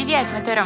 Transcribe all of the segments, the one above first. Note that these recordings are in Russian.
Привет, Мотором!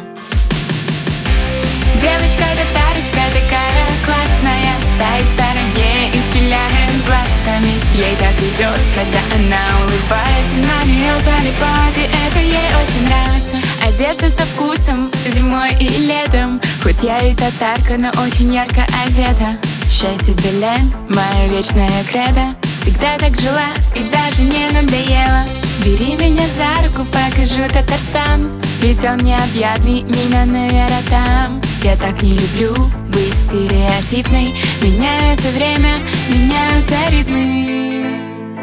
Девочка-татарочка такая классная, стоит в стороне и стреляет глазками. Ей так идет, когда она улыбается, на нее залипает, и это ей очень нравится. Одежда со вкусом, зимой и летом, хоть я и татарка, но очень ярко одета. Счастье Белен, моя вечная кредо, всегда так жила и даже не надоела. Бери меня за руку, покажу Татарстан, ведь он необъятный, минанный ротам. Я так не люблю быть стереотипной, меняется время, меняются ритмы.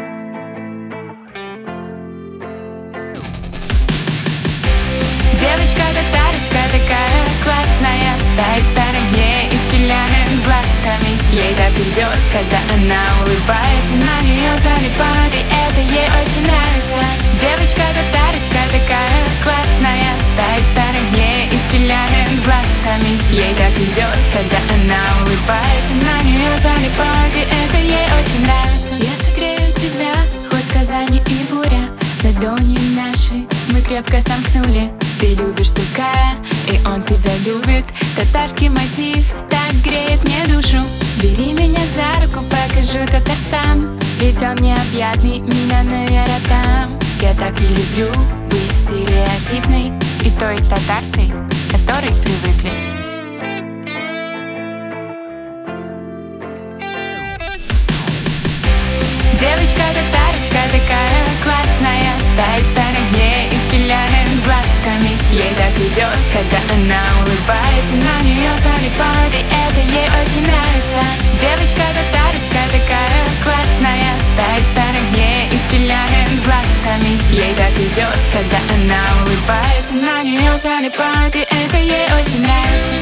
Девочка-татарочка такая классная, стоит в стороне и стреляет глазками. Ей так идет, когда она улыбается, на нее залипает, и это ей очень нравится. Девочка-татарочка такая классная, стоит в стороне и стреляет глазками. Ей так идет, когда она улыбается, на нее залипает, и это ей очень нравится. Я согрею тебя, хоть в Казани и буря, ладони наши мы крепко сомкнули. Ты любишь такая, и он тебя любит. Татарский мотив так греет мне душу. Бери меня за руку, покажу Татарстан, ведь он необъятный, минанный ротам. Я так не люблю быть стереотипной и той татаркой, которой привыкли. Девочка-татарочка такая классная, стоит в стороне и стреляет глазками. Ей так идет, когда она улыбается, на нее залипает, и это ей очень нравится. Девочка-татарочка такая классная, стоит в стороне и стреляет глазками. Ей так идет, когда она улыбается, на нее залипает, и это ей очень нравится.